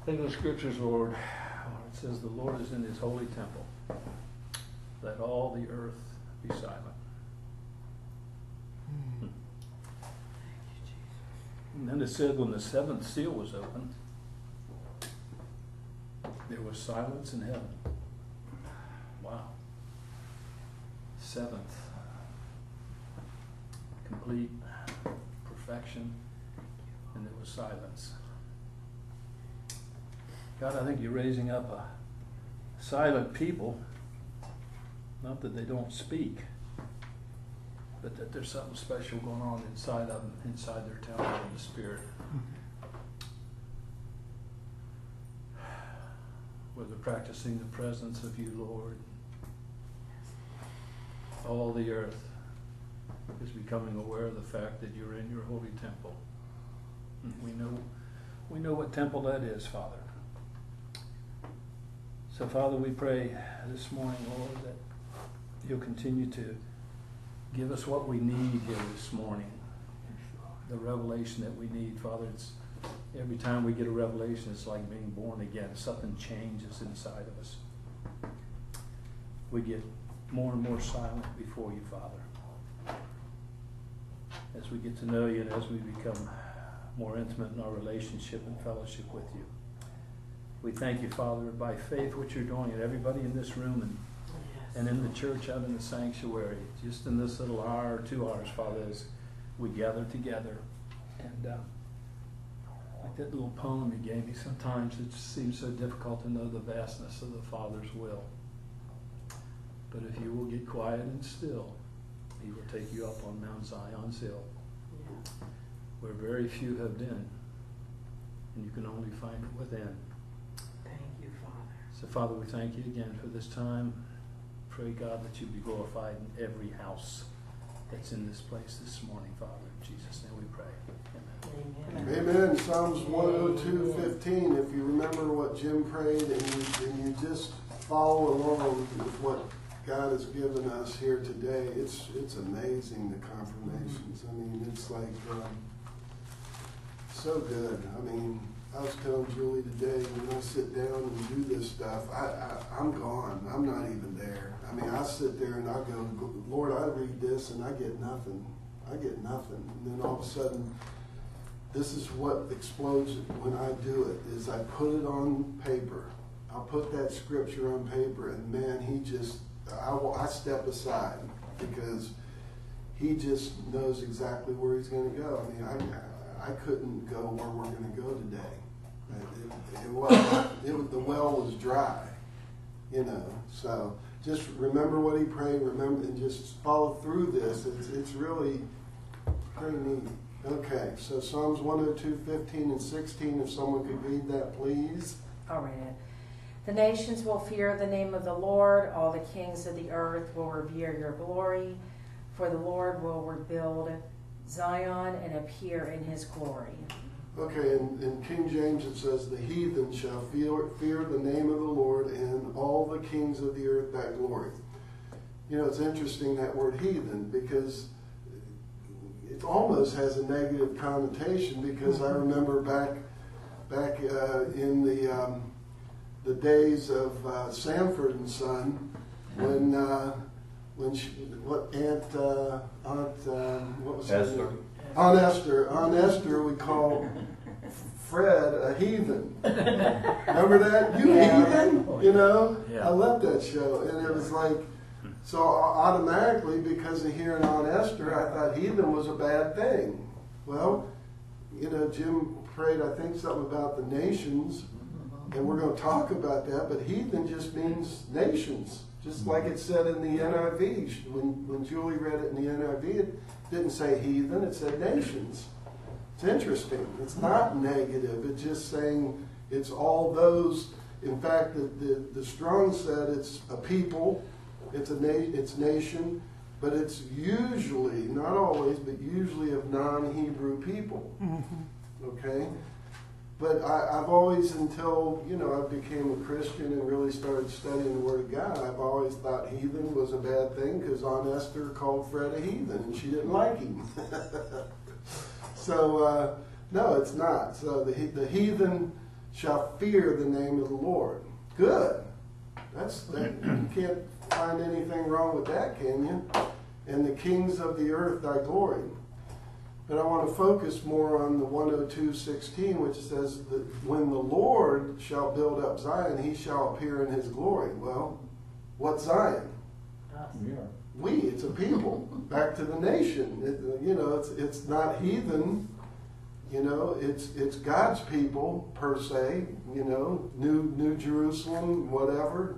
Think of the scriptures, Lord. It says the Lord is in his holy temple. Let all the earth be silent. And then it said when the seventh seal was opened, there was silence in heaven. Wow. Seventh. Complete perfection. And there was silence. God, I think you're raising up a silent people. Not that they don't speak, but that there's something special going on inside of them, inside their temple in the Spirit. Where they're practicing the presence of you, Lord. All the earth is becoming aware of the fact that you're in your holy temple. And we know what temple that is, Father. So, Father, we pray this morning, Lord, that you'll continue to give us what we need here this morning. The revelation that we need, Father. It's every time we get a revelation, it's like being born again. Something changes inside of us. We get more and more silent before you, Father. As we get to know you and as we become more intimate in our relationship and fellowship with you. We thank you, Father, by faith what you're doing, and everybody in this room and in the church out in the sanctuary, just in this little hour or 2 hours, Father, as we gather together. And like that little poem you gave me, sometimes it seems so difficult to know the vastness of the Father's will. But if you will get quiet and still, he will take you up on Mount Zion's hill, where very few have been, and you can only find it within. Thank you, Father. So, Father, we thank you again for this time. Pray, God, that you be glorified in every house that's in this place this morning, Father. In Jesus' name we pray. Amen. Amen. Psalms 102:15. If you remember what Jim prayed and you just follow along with what God has given us here today, it's amazing, the confirmations. I mean, it's like so good. I mean, I was telling Julie today, when I sit down and do this stuff, I'm gone. I'm not even there. I mean, I sit there and I go, Lord, I read this and I get nothing. I get nothing. And then all of a sudden, this is what explodes when I do it, is I put it on paper. I'll put that scripture on paper, and man, I step aside because he just knows exactly where he's going to go. I mean, I couldn't go where we're going to go today. The well was dry, you know. So just remember what he prayed, remember, and just follow through this. It's really very neat. Okay, so Psalms 102:15 and 16, if someone could read that, please. I'll read it. The nations will fear the name of the Lord. All the kings of the earth will revere your glory. For the Lord will rebuild Zion and appear in his glory. Okay, in King James it says, the heathen shall fear the name of the Lord, and all the kings of the earth that glory. You know, it's interesting, that word heathen, because it almost has a negative connotation, because I remember back in the days of Sanford and Son, when Aunt Esther would call Fred a heathen. Remember that? You heathen? You know? Yeah. I love that show. And it was like, so automatically, because of hearing Aunt Esther, I thought heathen was a bad thing. Well, you know, Jim prayed, I think, something about the nations, and we're going to talk about that, but heathen just means nations. Just like it said in the NIV. When Julie read it in the NIV, it didn't say heathen, it said nations. It's interesting. It's not negative. It's just saying it's all those. In fact, the Strong said it's a people, it's nation, but it's usually, not always, but usually of non-Hebrew people. Okay? But I've always, until, you know, I became a Christian and really started studying the Word of God, I've always thought heathen was a bad thing because Aunt Esther called Fred a heathen and she didn't like him. So, no, it's not. So the heathen shall fear the name of the Lord. Good. You can't find anything wrong with that, can you? And the kings of the earth thy glory. But I want to focus more on the 102:16, which says that when the Lord shall build up Zion, he shall appear in his glory. Well, what's Zion? It's a people. Back to the nation. It's not heathen. It's God's people per se. New Jerusalem, whatever.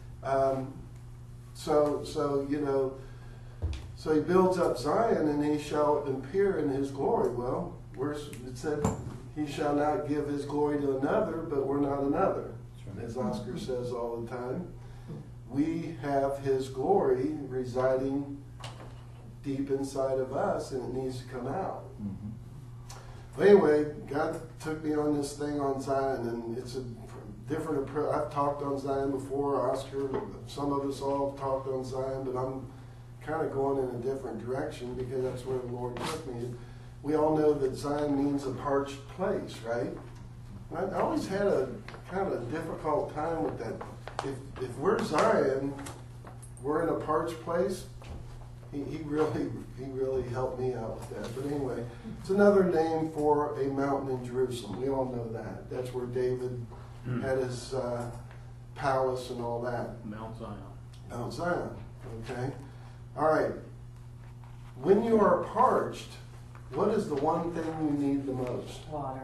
So he builds up Zion, and he shall appear in his glory. Well, it said he shall not give his glory to another, but we're not another, as Oscar says all the time. We have his glory residing deep inside of us, and it needs to come out. But anyway, God took me on this thing on Zion, and it's a different approach. I've talked on Zion before, Oscar, some of us all have talked on Zion, but I'm kind of going in a different direction because that's where the Lord took me. We all know that Zion means a parched place, right? And I always had a kind of difficult time with that. If we're Zion, we're in a parched place. He really helped me out with that. But anyway, it's another name for a mountain in Jerusalem. We all know that. That's where David had his palace and all that. Mount Zion. Mount Zion. Okay. All right. When you are parched, what is the one thing you need the most? Water.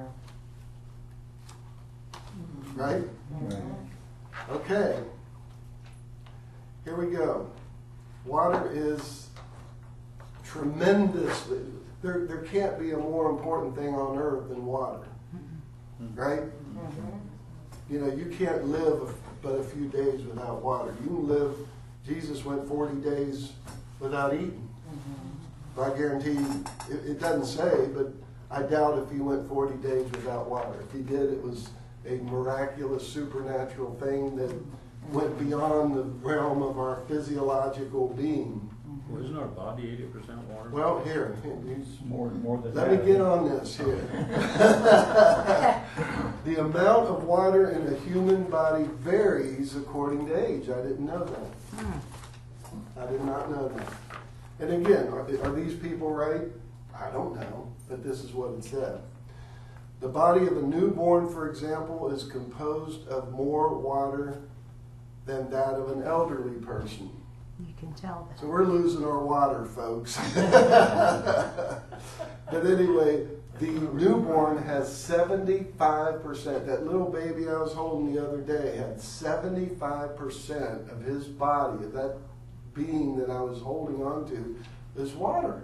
Right? Okay. Here we go. Water is tremendously, there can't be a more important thing on earth than water. Right? You can't live but a few days without water. You can live, Jesus went 40 days without eating. I guarantee you, it doesn't say, but I doubt if he went 40 days without water. If he did, it was a miraculous, supernatural thing that went beyond the realm of our physiological being. Well, isn't our body 80% water? Well, here, More than let me get on this here. The amount of water in a human body varies according to age. I didn't know that. I did not know that. And again, are these people right? I don't know, but this is what it said. The body of a newborn, for example, is composed of more water than that of an elderly person. You can tell that. So we're losing our water, folks. But anyway, the newborn has 75%. That little baby I was holding the other day had 75% of his body, of that being that I was holding on to, is water.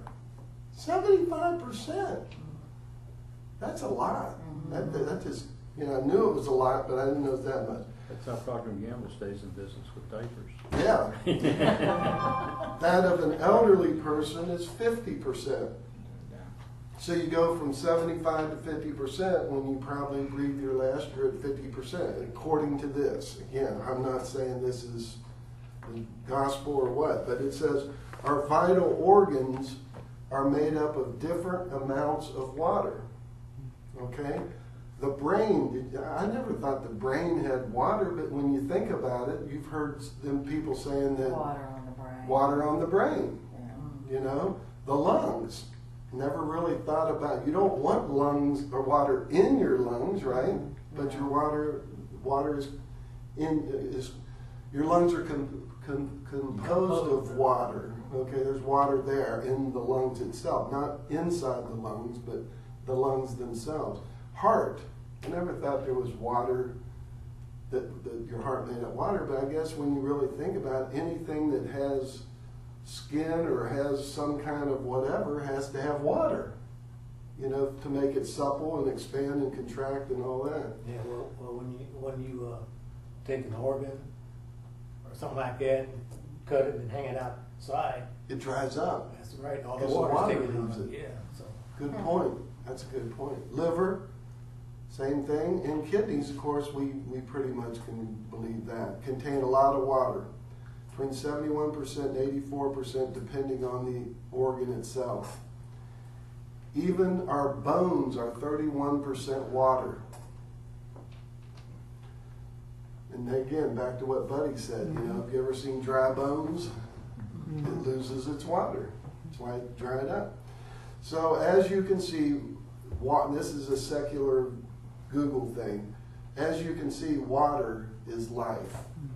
75%. That's a lot. That just, I knew it was a lot, but I didn't know it was that much. That's how Procter & Gamble stays in business with diapers. Yeah. That of an elderly person is 50%. So you go from 75 to 50% when you probably breathe your last, you're at 50%, according to this. Again, I'm not saying this is the gospel or what, but it says our vital organs are made up of different amounts of water. Okay? The brain, I never thought the brain had water, but when you think about it, you've heard them people saying that Water on the brain. water on the brain, Yeah. the lungs. Never really thought about, you don't want lungs or water in your lungs, right? But your water is your lungs are composed of water. Okay, there's water there in the lungs itself, not inside the lungs, but the lungs themselves. Heart. I never thought there was water, that your heart made up water, but I guess when you really think about it, anything that has skin or has some kind of whatever has to have water, to make it supple and expand and contract and all that. Yeah, well, when you take an organ or something like that, cut it and hang it outside, It dries up. that's right. All the Because the water's water taken leaves out. it. Yeah, so Good point. That's a good point. Liver, same thing. And kidneys, of course, we pretty much can believe that. Contain a lot of water. Between 71% and 84% depending on the organ itself. Even our bones are 31% water. And again, back to what Buddy said, you know, have you ever seen dry bones? It loses its water. That's why it dried up. So as you can see, this is a secular Google thing. As you can see, water is life.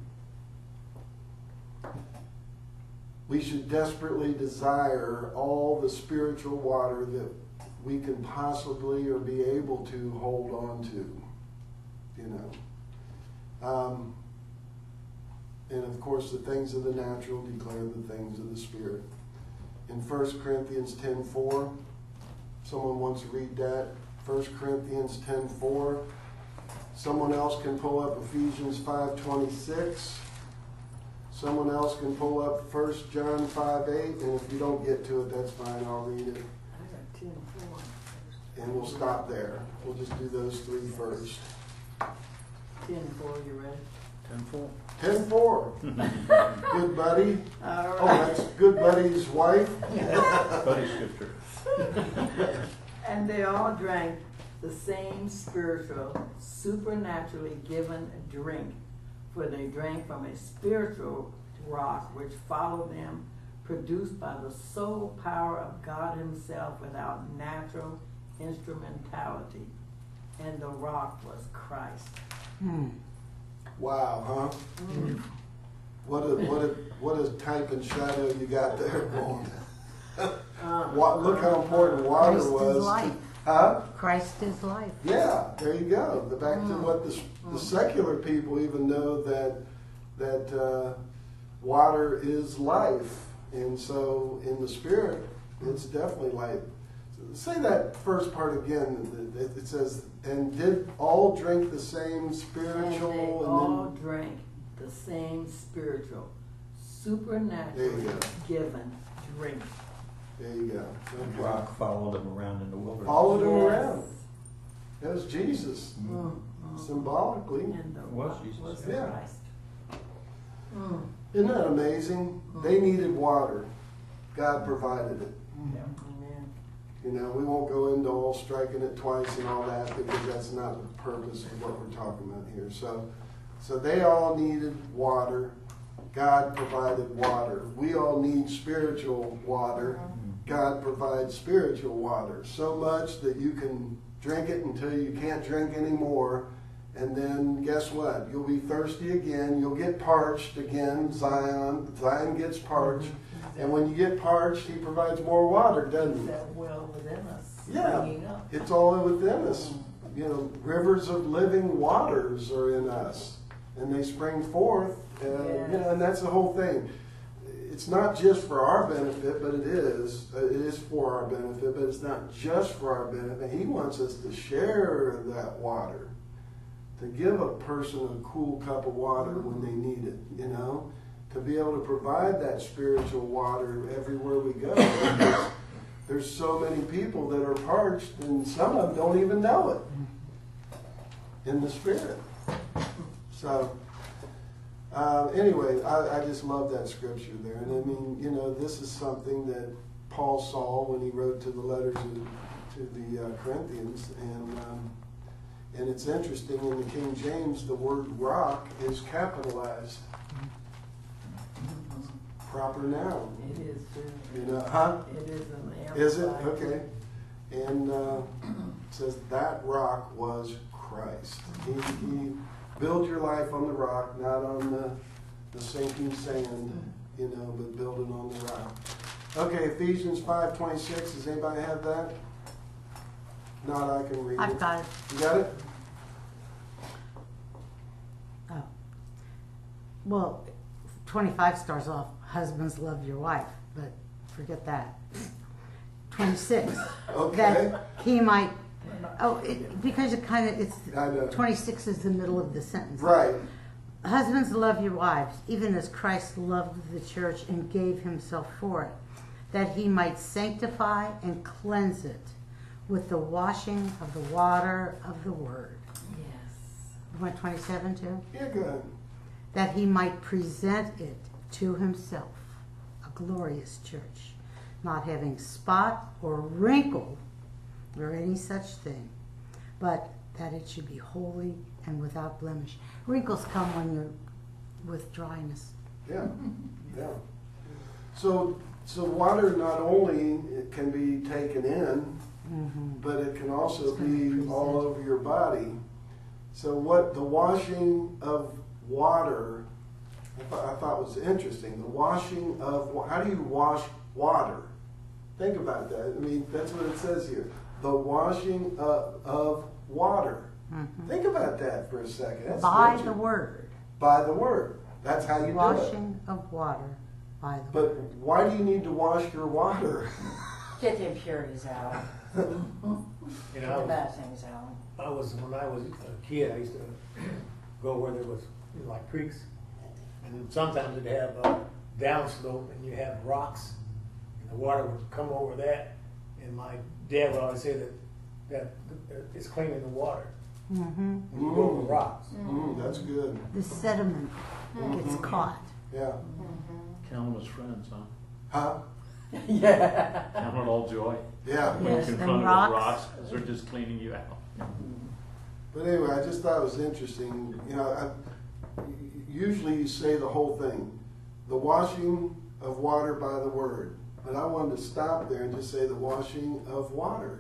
We should desperately desire all the spiritual water that we can possibly or be able to hold on to, you know. And of course, the things of the natural declare the things of the Spirit. In 1 Corinthians 10:4, someone wants to read that. 1 Corinthians 10:4. Someone else can pull up Ephesians 5:26. Someone else can pull up 1 John 5:8. And if you don't get to it, that's fine. I'll read it. I got 10:4. And we'll stop there. We'll just do those three first. 10:4, you ready? 10-4. 10:4. Good buddy. All Oh, right. that's Good Buddy's wife. Buddy scripture. And they all drank the same spiritual, supernaturally given drink, for they drank from a spiritual rock which followed them, produced by the sole power of God Himself without natural instrumentality. And the rock was Christ. Wow, huh? What a type and shadow you got there going. Look how important water Christ was. is life. Huh? Christ is life. Yeah, there you go. Back to what the secular people even know that water is life, and so in the Spirit, it's definitely life. Say that first part again. It says, "And did all drink the same And they spiritual?" all drank the same spiritual, supernaturally There you go. given drink. There you go. The rock followed him around in the wilderness. Followed him Yes. around. That was Jesus, symbolically. And the Was rock Jesus. was Yeah. Christ. Isn't that amazing? They needed water. God provided it. Amen. You know, we won't go into all striking it twice and all that because that's not the purpose of what we're talking about here. So they all needed water. God provided water. We all need spiritual water. God provides spiritual water. So much that you can drink it until you can't drink anymore. And then guess what? You'll be thirsty again. You'll get parched again. Zion gets parched. And when you get parched, He provides more water, doesn't He? That well within us. Yeah. Bringing up. It's all within us. You know, rivers of living waters are in us, and they spring forth. You know, and that's the whole thing. It's not just for our benefit, but it is. It is for our benefit, but it's not just for our benefit. He wants us to share that water, to give a person a cool cup of water when they need it. You know, to be able to provide that spiritual water everywhere we go. Because there's so many people that are parched, and some of them don't even know it in the Spirit. So, anyway, I just love that scripture there. And I mean, you know, this is something that Paul saw when he wrote to the letters to the Corinthians. And it's interesting, in the King James, the word rock is capitalized. Proper noun. It is too. You know, huh? It is an amplified. Is it? Okay. And it says that rock was Christ. He build your life on the rock, not on the sinking sand, you know, but build it on the rock. Okay, Ephesians 5:26. Does anybody have that? Not, I can read it. I've got it. You got it? Oh. Well, 25 starts off, husbands love your wife, but forget that. 26. Okay. That he might, because it kind of, I know. 26 is the middle of the sentence. Right. Husbands, love your wives, even as Christ loved the church and gave himself for it, that he might sanctify and cleanse it with the washing of the water of the word. Yes. You want 27 too? Yeah, good. That he might present it to himself, a glorious church, not having spot or wrinkle or any such thing, but that it should be holy and without blemish. Wrinkles come when you're with dryness. Yeah, yeah. So water not only it can be taken in, but it can also It's gonna be freeze all it. over your body. So what the washing of water, I thought was interesting. The washing of, how do you wash water? Think about that. I mean, that's what it says here. The washing of water. Think about that for a second. That's By interesting. the word. By the word. That's how you do it. Washing of water by the But word. why do you need to wash your water? Get the impurities out, You get know, the bad things out. when I was a kid, I used to go where there was like creeks, and sometimes it'd have a downslope, and you have rocks, and the water would come over that. And my dad would always say that it's cleaning the water when you go over rocks. That's good. The sediment gets caught. Yeah. Count them as friends, huh? Huh? Yeah. Count it all joy. Yeah. When you're Yes, and confronted with rocks. rocks, because they're just cleaning you out. But anyway, I just thought it was interesting. You know, usually you say the whole thing, the washing of water by the word. But I wanted to stop there and just say the washing of water.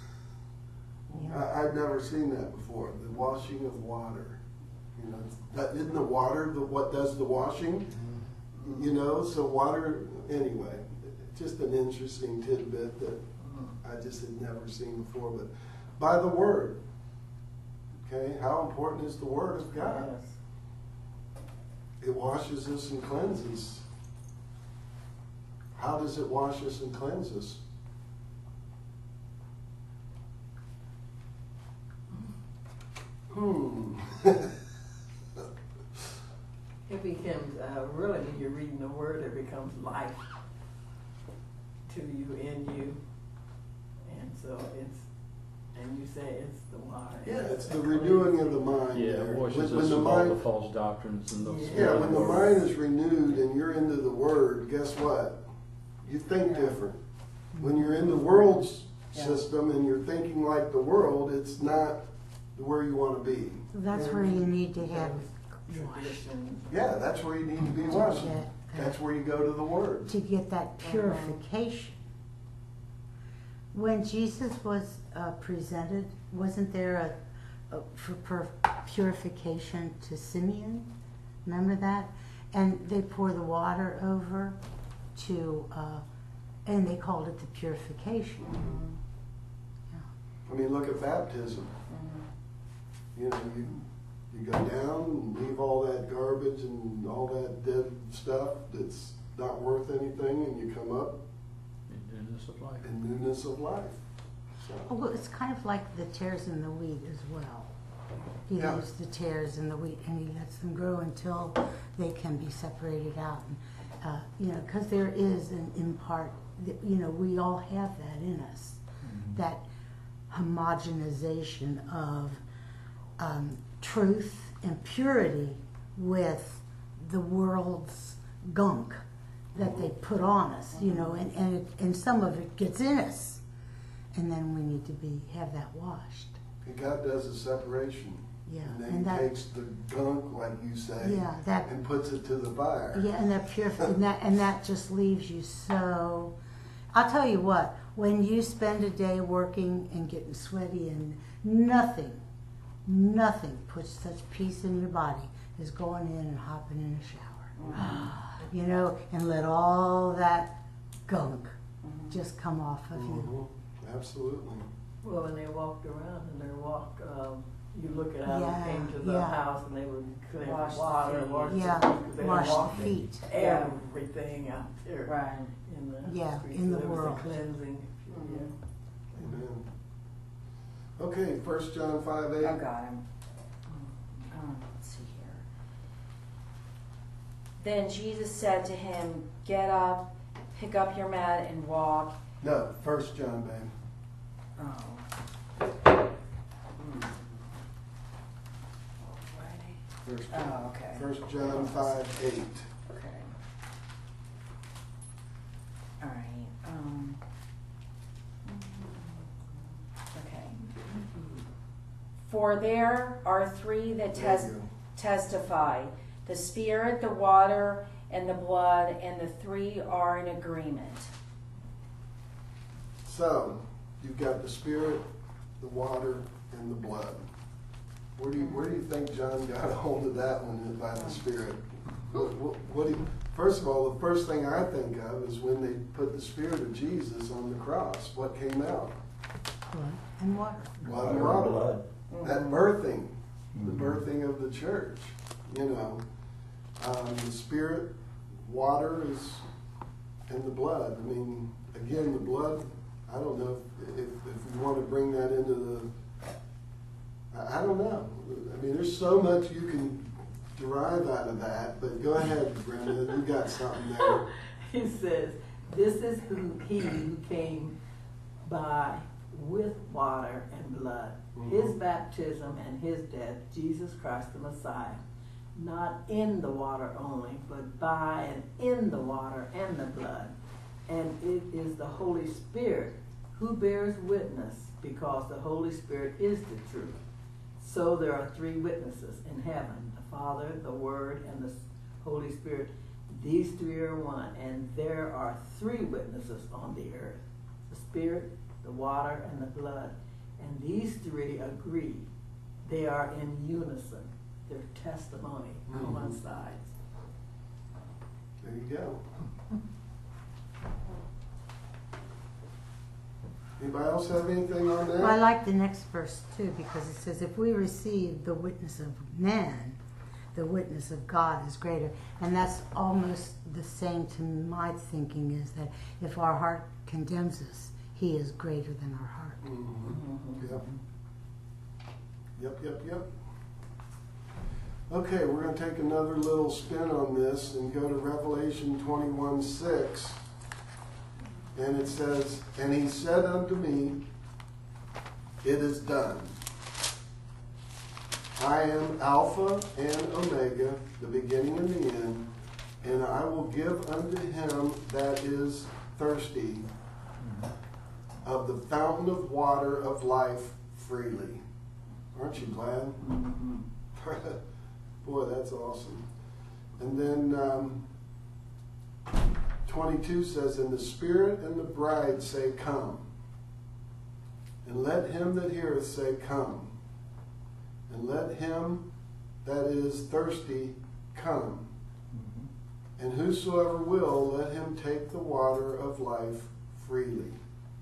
I've never seen that before. The washing of water. You know, that isn't the water what does the washing. You know, so water. Anyway, just an interesting tidbit that I just had never seen before. But by the word. Okay, how important is the word of God? It washes us and cleanses. How does it wash us and cleanse us? It becomes, really, when you're reading the word, it becomes life to you, in you. And so and you say it's the water. Yeah, it's the renewing of the mind. Yeah, there. it washes When us the of all the mind, false doctrines and those. yeah, when the mind is renewed and you're into the word, guess what? You think different. When you're in the world's system and you're thinking like the world, it's not where you want to be. That's where you need to have wash. Tradition. Yeah, that's where you need to be washed. Yeah. That's where you go to the word. To get that purification. When Jesus was presented, wasn't there for purification to Simeon? Remember that? And they pour the water over to, and they called it the purification. I mean, look at baptism. You know, you go down and leave all that garbage and all that dead stuff that's not worth anything, and you come up In newness of life. in newness of life. So, Oh, well, it's kind of like the tares in the wheat as well. He Yeah. leaves the tares in the wheat and he lets them grow until they can be separated out. And, you know, because there is in part, you know, we all have that in us, that homogenization of truth and purity with the world's gunk that they put on us, you know, and some of it gets in us, and then we need to have that washed. and God does a separation. Yeah, And then and he that, takes the gunk, like you say, yeah, that, and puts it to the fire. yeah, and that and that just leaves you so. I'll tell you what, when you spend a day working and getting sweaty and nothing puts such peace in your body as going in and hopping in a shower. You know, and let all that gunk just come off of you. Absolutely. Well, when they walked around and they walked, you look at how Yeah, they came to the yeah. house and they would clean Wash the water, feet. wash Yeah, the feet, 'cause they wash the walked feet. everything out there Right. in the Yeah, streets. in So the there was a world. cleansing. Amen. Okay, 1 John 5:8. Oh, got him. Let's see here. Then Jesus said to him, "Get up, pick up your mat, and walk." No, 1 John, babe. Oh. First John. Oh, okay. 1 John 5:8. Okay. All right. Okay. For there are three that There you go. testify, the Spirit, the water, and the blood, and the three are in agreement. So, you've got the Spirit, the water, and the blood. Where do you think John got a hold of that one about the Spirit? First of all, the first thing I think of is when they put the Spirit of Jesus on the cross. What came out? Blood and water. Blood and Water and water. blood. That birthing, the birthing of the church. The Spirit, water is, and the blood. I mean, again, the blood. I don't know if we want to bring that into the. I don't know. I mean, there's so much you can derive out of that. But go ahead, Brenda. You got something there. He says, "This is he who came by with water and blood, his baptism and his death, Jesus Christ the Messiah, not in the water only, but by and in the water and the blood. And it is the Holy Spirit who bears witness, because the Holy Spirit is the truth. So there are three witnesses in heaven, the Father, the Word, and the Holy Spirit. These three are one, and there are three witnesses on the earth, the Spirit, the water, and the blood. And these three agree. They are in unison. Their testimony on one side." There you go. Anybody else have anything on that? Well, I like the next verse too, because it says, if we receive the witness of man, the witness of God is greater. And that's almost the same to my thinking, is that if our heart condemns us, he is greater than our heart. Yep. Okay, we're going to take another little spin on this and go to Revelation 21:6. And it says, "And he said unto me, It is done. I am Alpha and Omega, the beginning and the end, and I will give unto him that is thirsty of the fountain of water of life freely." Aren't you glad? Boy, that's awesome. And then 22 says, "And the Spirit and the bride say, Come. And let him that heareth say, Come. And let him that is thirsty come. And whosoever will, let him take the water of life freely."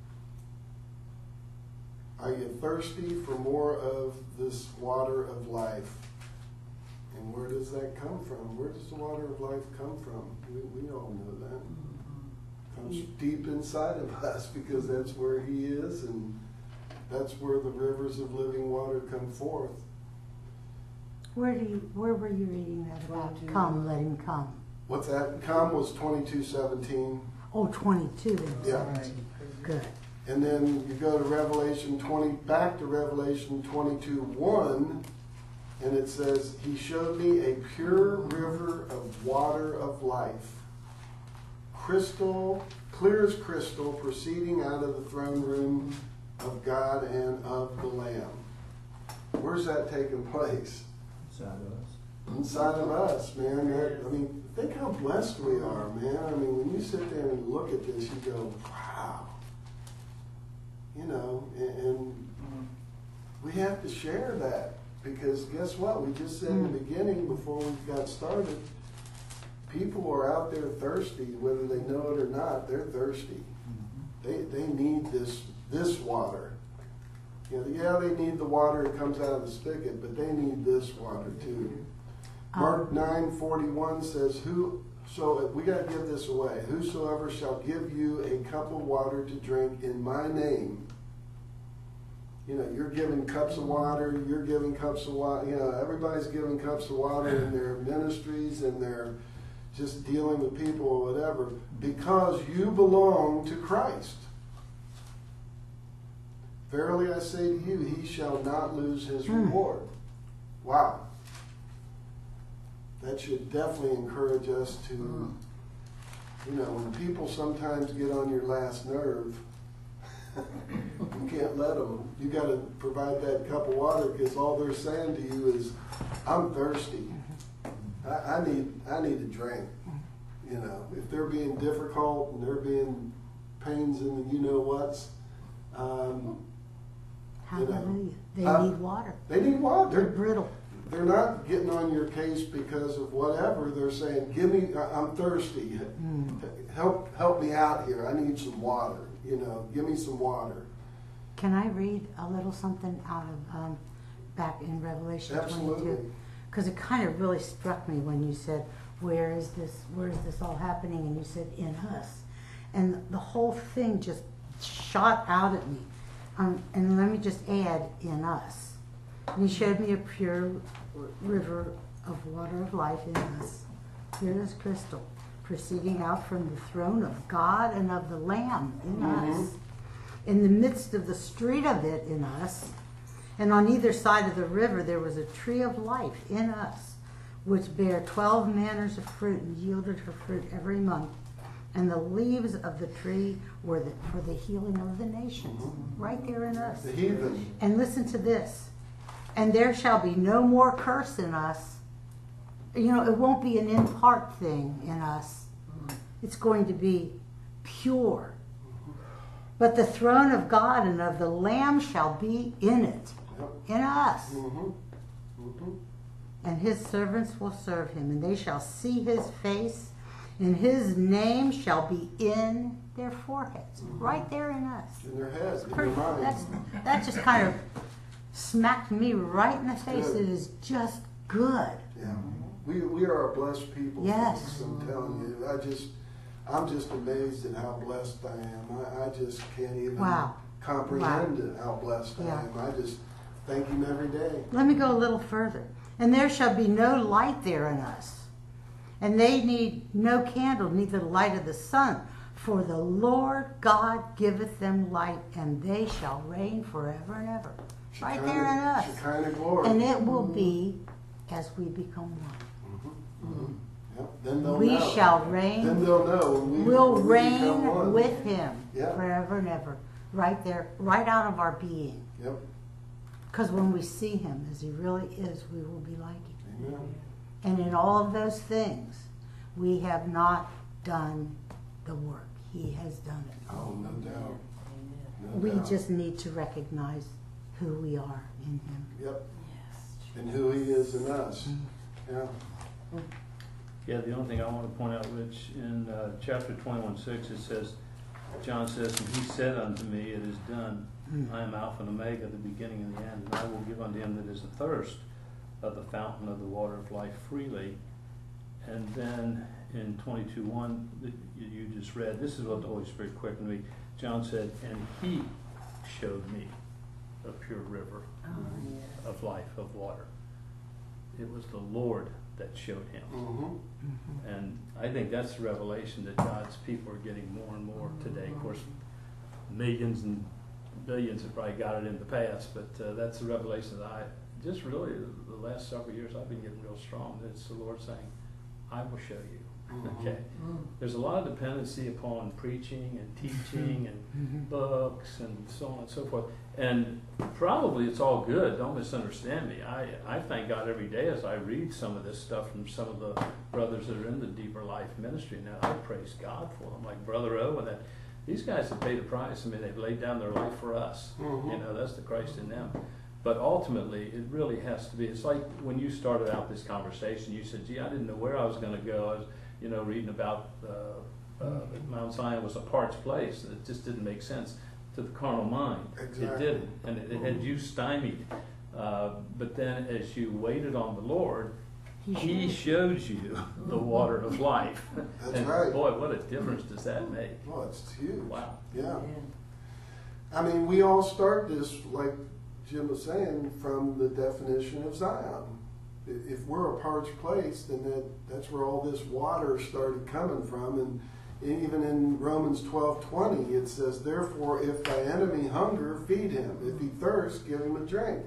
Are you thirsty for more of this water of life? And where does that come from? Where does the water of life come from? We all know that. It comes deep inside of us, because that's where he is, and that's where the rivers of living water come forth. Where were you reading that about? 22. Come, let him come. What's that? Come was 22:17. Oh, 22 then. Yeah. Good. And then you go to Revelation 20, back to Revelation 22:1, and it says, "He showed me a pure river of water of life, crystal, clear as crystal, proceeding out of the throne room of God and of the Lamb." Where's that taking place? Inside of us. Inside of us, man. I mean, think how blessed we are, man. I mean, when you sit there and look at this, you go, wow. And we have to share that, because guess what? We just said in the beginning, before we got started, people are out there thirsty, whether they know it or not. They're thirsty. They need this water. Yeah, they need the water that comes out of the spigot, but they need this water too. Mark 9:41 says, so we got to give this away. "Whosoever shall give you a cup of water to drink in my name." You're giving cups of water, you're giving cups of water, everybody's giving cups of water in their ministries, and they're just dealing with people or whatever, because you belong to Christ. "Verily I say to you, he shall not lose his reward." Wow. That should definitely encourage us to, when people sometimes get on your last nerve, You can't let them. You got to provide that cup of water because all they're saying to you is, "I'm thirsty. I need a drink." You know, if they're being difficult and they're being pains in the you know what's, Hallelujah. They need water. they need water. They're brittle. They're not getting on your case because of whatever. They're saying, "Give me. I'm thirsty. Help me out here. I need some water. You know, give me some water." Can I read a little something out of back in Revelation 22? Absolutely. Because it kind of really struck me when you said, where is this all happening? And you said, in us. And the whole thing just shot out at me. And let me just add, in us. And he showed me a pure river of water of life in us, clear as crystal, proceeding out from the throne of God and of the Lamb in us. In the midst of the street of it in us, and on either side of the river there was a tree of life in us, which bare 12 manners of fruit and yielded her fruit every month. And the leaves of the tree were for the healing of the nations, right there in us. The heathen. And listen to this. And there shall be no more curse in us. You know, it won't be an in part thing in us. It's going to be pure. But the throne of God and of the Lamb shall be in it, in us. And his servants will serve him, and they shall see his face, and his name shall be in their foreheads, right there in us. In their heads, in their minds. That just kind of smacked me right in the face. Good. It is just good. Yeah. We are a blessed people. Yes. Folks, I'm telling you. I'm just amazed at how blessed I am. I just can't even comprehend how blessed I am. I just thank him every day. Let me go a little further. And there shall be no light there in us. And they need no candle, neither the light of the sun. For the Lord God giveth them light, and they shall reign forever and ever. Right there in us. Shekinah glory. And it will be as we become one. Yep. Then they'll We know. shall reign. Then they'll know. We'll when we become reign one. with him Yeah. forever and ever. Right there, right out of our being. Yep. Because when we see him as he really is, we will be like him. Amen. And in all of those things, we have not done the work. He has done it. Oh, no doubt. No We doubt. just need to recognize who we are in him. Yep. And who he is in us. Yeah. Yeah, the only thing I want to point out, Rich, in chapter 21:6, it says, John says, "And he said unto me, It is done. I am Alpha and Omega, the beginning and the end. And I will give unto him that is athirst of the fountain of the water of life freely." And then in 22:1 that you just read, this is what the Holy Spirit quickened me. John said, "And he showed me a pure river of life, of water." It was the Lord that showed him. And I think that's the revelation that God's people are getting more and more today. Of course, millions and billions have probably got it in the past, but that's the revelation that I just really, the last several years, I've been getting real strong. That it's the Lord saying, "I will show you." Okay. There's a lot of dependency upon preaching and teaching and books and so on and so forth. And probably it's all good. Don't misunderstand me. I thank God every day as I read some of this stuff from some of the brothers that are in the Deeper Life ministry. Now, I praise God for them, like Brother O, and that these guys have paid a price. I mean, they've laid down their life for us. You know, that's the Christ in them. But ultimately, it really has to be. It's like when you started out this conversation, you said, "Gee, I didn't know where I was going to go." I was, reading about that Mount Zion was a parched place. It just didn't make sense to the carnal mind. Exactly. It didn't, and it had you stymied. But then, as you waited on the Lord, He shows you the water of life. That's and right. Boy, what a difference does that make? Well, it's huge. Wow. Yeah. I mean, we all start this, like Jim was saying, from the definition of Zion. If we're a parched place, then that's where all this water started coming from. And even in Romans 12:20, it says, "Therefore, if thy enemy hunger, feed him. If he thirst, give him a drink.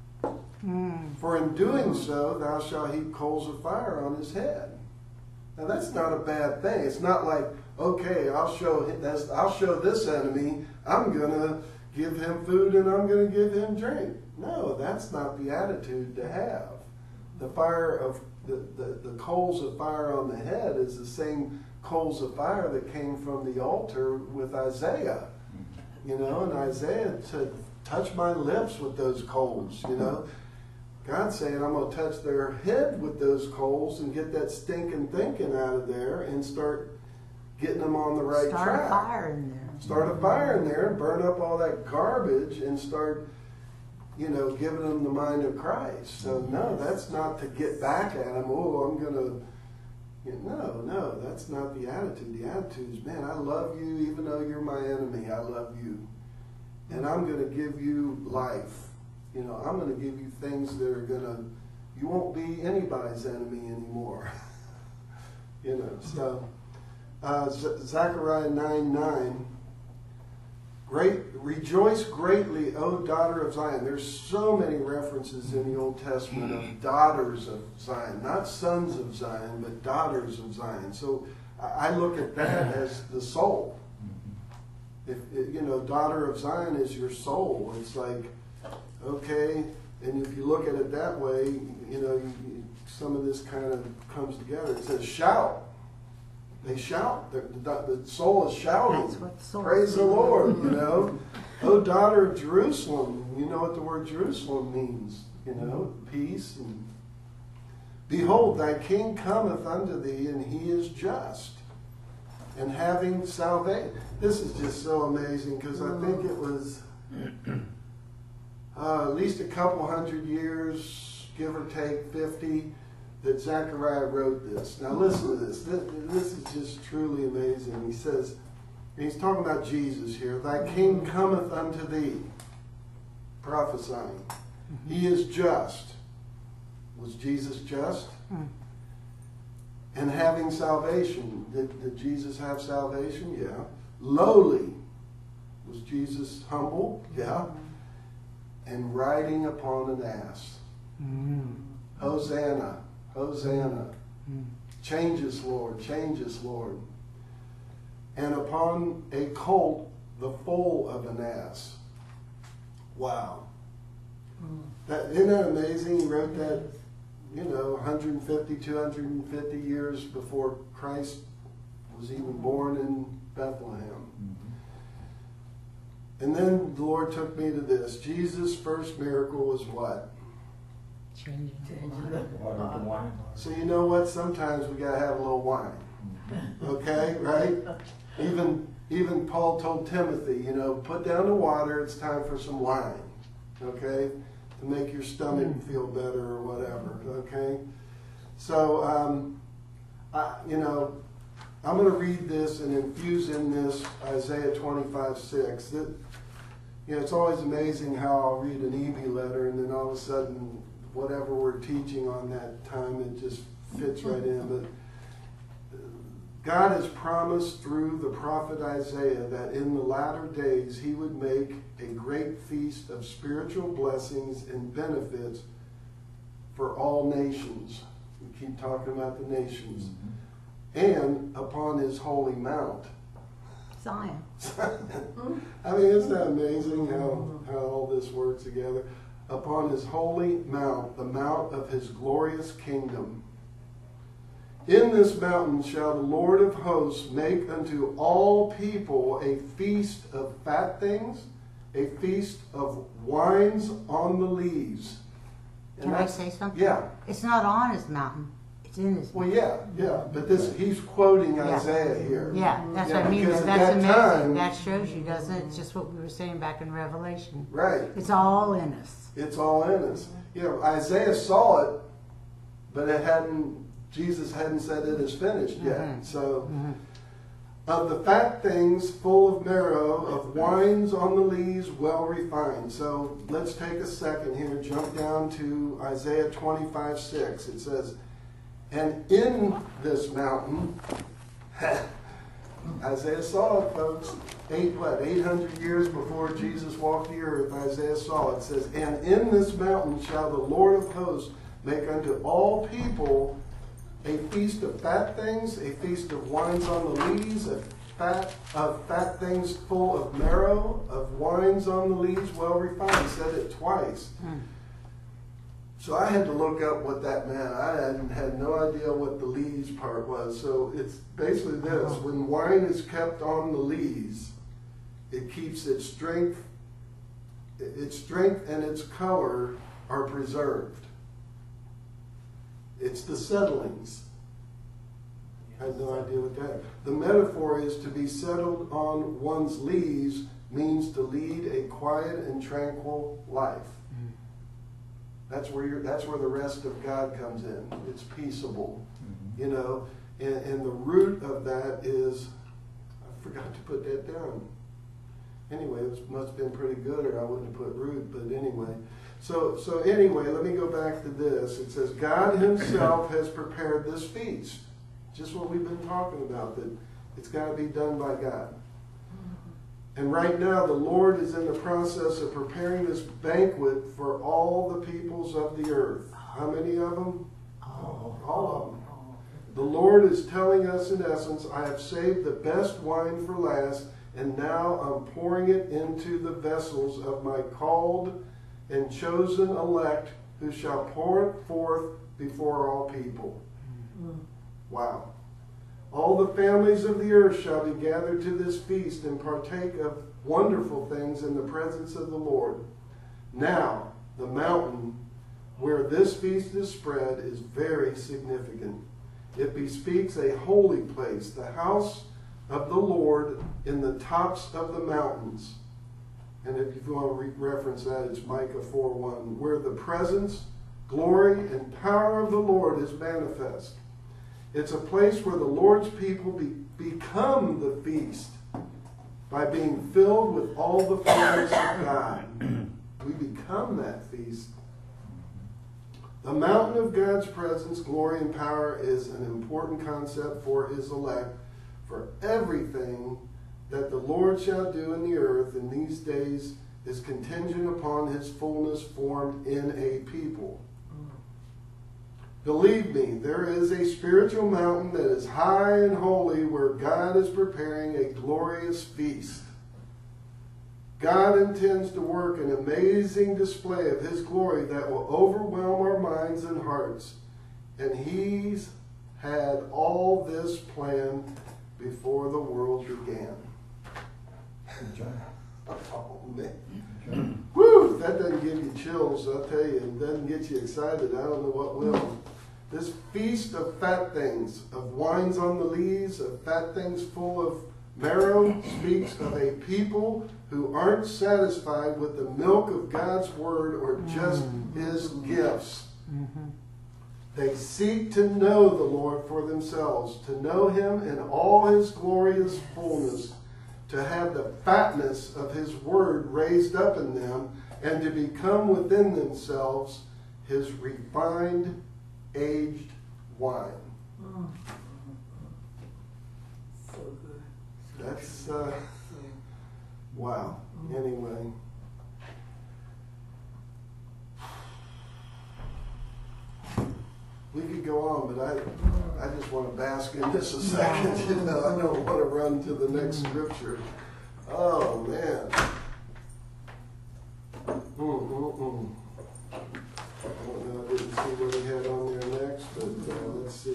For in doing so, thou shalt heap coals of fire on his head." Now, that's not a bad thing. It's not like, okay, I'll show this enemy, I'm going to give him food and I'm going to give him drink. No, that's not the attitude to have. The fire of the coals of fire on the head is the same coals of fire that came from the altar with Isaiah. You know, and Isaiah said, touch my lips with those coals, you know. God's saying, I'm going to touch their head with those coals and get that stinking thinking out of there and start getting them on the right track. Start a fire in there. Start a fire in there and burn up all that garbage and start, you know, giving them the mind of Christ. So no, that's not to get back at them. Oh, I'm going to, no, that's not the attitude. The attitude is, man, I love you even though you're my enemy. I love you. And I'm going to give you life. You know, I'm going to give you things that are going to, you won't be anybody's enemy anymore. You know, so Zechariah 9:9. Rejoice greatly, O daughter of Zion. There's so many references in the Old Testament of daughters of Zion, not sons of Zion, but daughters of Zion. So I look at that as the soul. If you know, daughter of Zion is your soul. It's like, okay, and if you look at it that way, you know, some of this kind of comes together. It says shout. They shout. The soul is shouting. That's what soul Praise is. the Lord, you know. Oh, daughter of Jerusalem. You know what the word Jerusalem means, you know, peace. And behold, thy king cometh unto thee, and he is just, and having salvation. This is just so amazing, because I think it was at least a couple hundred years, give or take 50, that Zechariah wrote this. Now listen to this. This is just truly amazing. He says, he's talking about Jesus here. Thy king cometh unto thee, prophesying. He is just. Was Jesus just? And having salvation. Did Jesus have salvation? Yeah. Lowly. Was Jesus humble? Yeah. And riding upon an ass. Hosanna. Hosanna. Change us, Lord. Change us, Lord. And upon a colt, the foal of an ass. Wow. Isn't that amazing? He wrote that, you know, 150, 250 years before Christ was even born in Bethlehem. And then the Lord took me to this. Jesus' first miracle was what? Changing Water to wine. So you know what? Sometimes we gotta have a little wine. Okay, right? Even Paul told Timothy, you know, put down the water. It's time for some wine. Okay, to make your stomach feel better or whatever. Okay, so you know, I'm going to read this and infuse in this Isaiah 25:6. That, you know, it's always amazing how I'll read an EB letter and then all of a sudden, whatever we're teaching on that time, it just fits right in. But God has promised through the prophet Isaiah that in the latter days he would make a great feast of spiritual blessings and benefits for all nations. We keep talking about the nations. And upon his holy mount. Zion. I mean, isn't that amazing how all this works together? Upon his holy mount, the mount of his glorious kingdom. In this mountain shall the Lord of hosts make unto all people a feast of fat things, a feast of wines on the leaves. Can I say something? Yeah. It's not on his mountain. It's in his Well, mountain. yeah. But he's quoting Yeah. Isaiah here. Yeah, that's Yeah, what I mean. because at That's that amazing. time- That shows you, doesn't it? It's just what we were saying back in Revelation. Right. It's all in us. It's all in us. Yeah, Isaiah saw it, but Jesus hadn't said it is finished yet. So, of the fat things full of marrow, of wines on the lees well refined. So let's take a second here, jump down to Isaiah 25:6. It says, and in this mountain, Isaiah saw it, folks. 800 years before Jesus walked the earth, Isaiah saw it. It says, and in this mountain shall the Lord of hosts make unto all people a feast of fat things, a feast of wines on the lees, a fat things full of marrow, of wines on the lees, well refined. He said it twice. So I had to look up what that meant. I had no idea what the lees part was. So it's basically this: when wine is kept on the lees, it keeps its strength and its color are preserved. It's the settlings. I had no idea what that. The metaphor is to be settled on one's lees means to lead a quiet and tranquil life. That's where the rest of God comes in. It's peaceable, you know, and the root of that is, I forgot to put that down. Anyway, it must have been pretty good, or I wouldn't have put root. But anyway, so anyway, let me go back to this. It says God Himself has prepared this feast. Just what we've been talking about, that it's got to be done by God. And right now, the Lord is in the process of preparing this banquet for all the peoples of the earth. How many of them? All of them. The Lord is telling us, in essence, I have saved the best wine for last, and now I'm pouring it into the vessels of my called and chosen elect, who shall pour it forth before all people. Wow. All the families of the earth shall be gathered to this feast and partake of wonderful things in the presence of the Lord. Now, the mountain where this feast is spread is very significant. It bespeaks a holy place, the house of the Lord in the tops of the mountains. And if you want to reference that, it's Micah 4:1, where the presence, glory, and power of the Lord is manifest. It's a place where the Lord's people become the feast by being filled with all the fullness of God. We become that feast. The mountain of God's presence, glory, and power is an important concept for His elect, for everything that the Lord shall do in the earth in these days is contingent upon His fullness formed in a people. Believe me, there is a spiritual mountain that is high and holy where God is preparing a glorious feast. God intends to work an amazing display of His glory that will overwhelm our minds and hearts. And He's had all this planned before the world began. Oh, man. Woo! If that doesn't give you chills, I'll tell you. It doesn't get you excited, I don't know what will. This feast of fat things, of wines on the lees, of fat things full of marrow, speaks of a people who aren't satisfied with the milk of God's word or just His gifts. They seek to know the Lord for themselves, to know Him in all His glorious fullness, to have the fatness of His word raised up in them, and to become within themselves His refined, aged wine. So good. That's, wow. Anyway. We could go on, but I just want to bask in this a second. You know, I don't want to run to the next scripture. Oh, man. I didn't see what he had on there next, but let's see.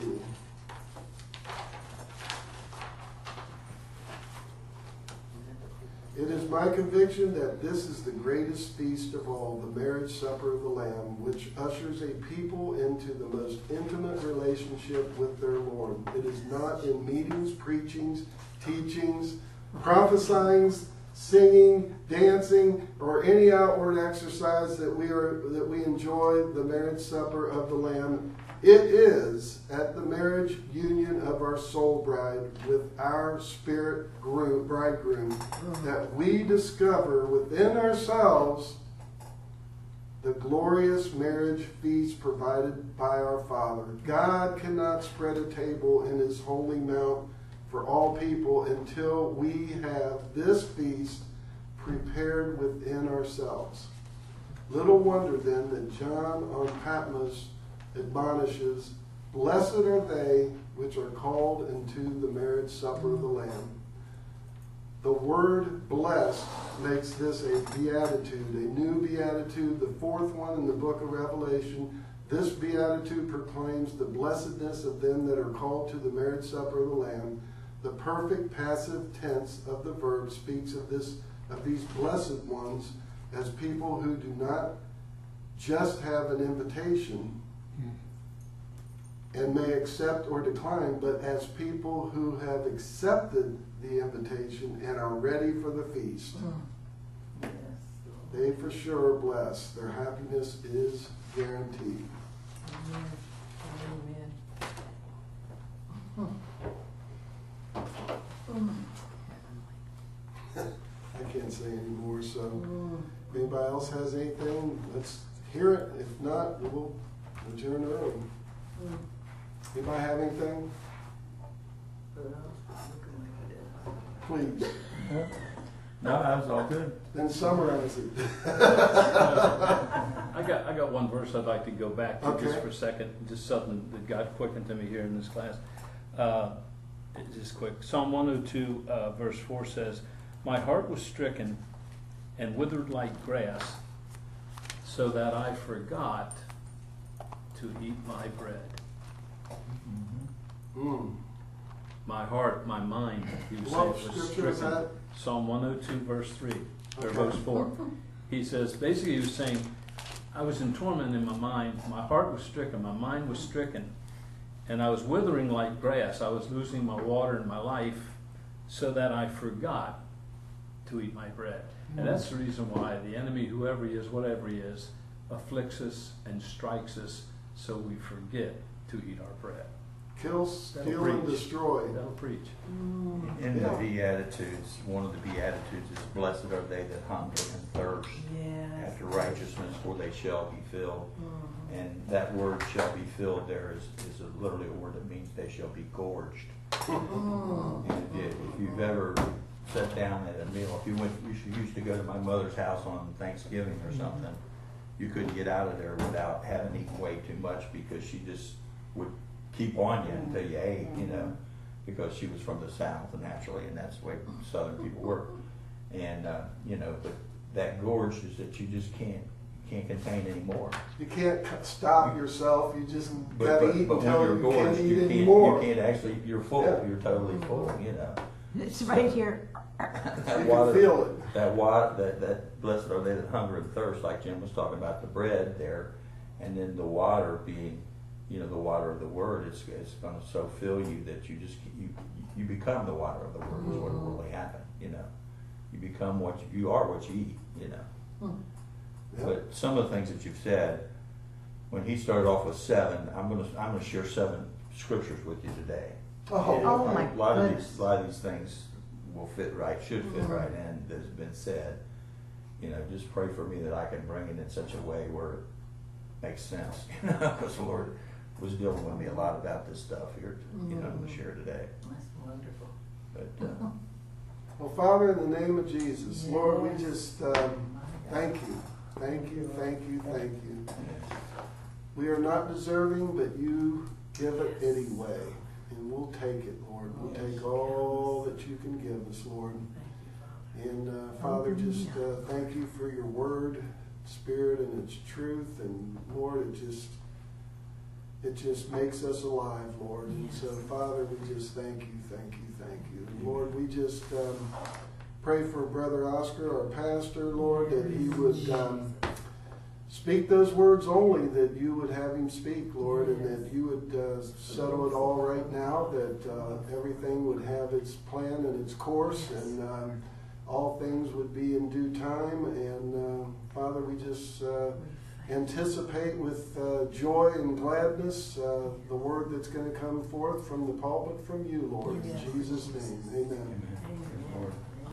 It is my conviction that this is the greatest feast of all, the marriage supper of the Lamb, which ushers a people into the most intimate relationship with their Lord. It is not in meetings, preachings, teachings, prophesying, singing, dancing, or any outward exercise that we enjoy the marriage supper of the Lamb. It is at the marriage union of our soul bride with our spirit bridegroom that we discover within ourselves the glorious marriage feast provided by our Father. God cannot spread a table in His holy mount for all people until we have this feast prepared within ourselves. Little wonder then that John on Patmos admonishes, "Blessed are they which are called into the marriage supper of the Lamb." the word blessed makes this a beatitude, a new beatitude, the fourth one in the book of Revelation. This beatitude proclaims the blessedness of them that are called to the marriage supper of the Lamb. The perfect passive tense of the verb speaks of these blessed ones as people who do not just have an invitation and may accept or decline, but as people who have accepted the invitation and are ready for the feast. Yes. They for sure are blessed. Their happiness is guaranteed. Amen. I can't say any more, so if anybody else has anything, let's hear it. If not, we'll adjourn early. Anybody have anything? Please. No, that was all good. Then summarize it. I got one verse I'd like to go back to just Okay. for a second, just something that God quickened to me here in this class. It's just quick. Psalm 102, verse 4 says, "My heart was stricken and withered like grass, so that I forgot to eat my bread." Mm. My heart, my mind, he was What saying, was scripture is stricken. that? Psalm 102, verse 3, or Okay. verse 4. He says, basically he was saying, I was in torment in my mind, my heart was stricken, my mind was stricken, and I was withering like grass. I was losing my water in my life, so that I forgot to eat my bread. And that's the reason why the enemy, whoever he is, whatever he is, afflicts us and strikes us, so we forget to eat our bread. Kill, That'll steal, and preach. destroy. That'll preach. In the Beatitudes, one of the Beatitudes is, "Blessed are they that hunger and thirst Yes. after righteousness, for they shall be filled." And that word "shall be filled" there is literally a word that means they shall be gorged. And if you've ever sat down at a meal, if you used to go to my mother's house on Thanksgiving or something, you couldn't get out of there without having eaten way too much, because she just would keep on you until you ate, you know, because she was from the South naturally, and that's the way Southern people were. And you know, but that gorge is that you just can't contain anymore. You can't stop yourself. You just But gotta eat when until you're you gorged, can't you eat can't anymore. actually. You're full. Yeah. You're totally full. You know. It's right here. You That can water, feel it. that water, that blessed are they that hunger and thirst, like Jim was talking about the bread there, and then the water being, you know, the water of the word. It's going to so fill you that you just you become the water of the word. Is what will really happen. You know, you become what you are, what you eat. You know. Yeah. But some of the things that you've said, when he started off with 7, I'm gonna share 7 scriptures with you today. Oh, And Oh, my a lot of goodness. these things will fit right, should fit right in that has been said. You know, just pray for me that I can bring it in such a way where it makes sense. You know, because the Lord was dealing with me a lot about this stuff here. You know, I'm gonna share today. That's wonderful. But Well, Father, in the name of Jesus, Lord, we Yes. just thank you. Thank you, thank you, thank you. We are not deserving, but you give it anyway. And we'll take it, Lord. We'll take all that you can give us, Lord. And Father, just thank you for your word, Spirit, and its truth. And Lord, it just makes us alive, Lord. And so, Father, we just thank you, thank you, thank you. And Lord, we just pray for Brother Oscar, our pastor, Lord, that he would speak those words only that you would have him speak, Lord, and that you would settle it all right now, that everything would have its plan and its course, and all things would be in due time. And Father, we just anticipate with joy and gladness the word that's going to come forth from the pulpit from you, Lord. In Jesus' name, amen. Lord.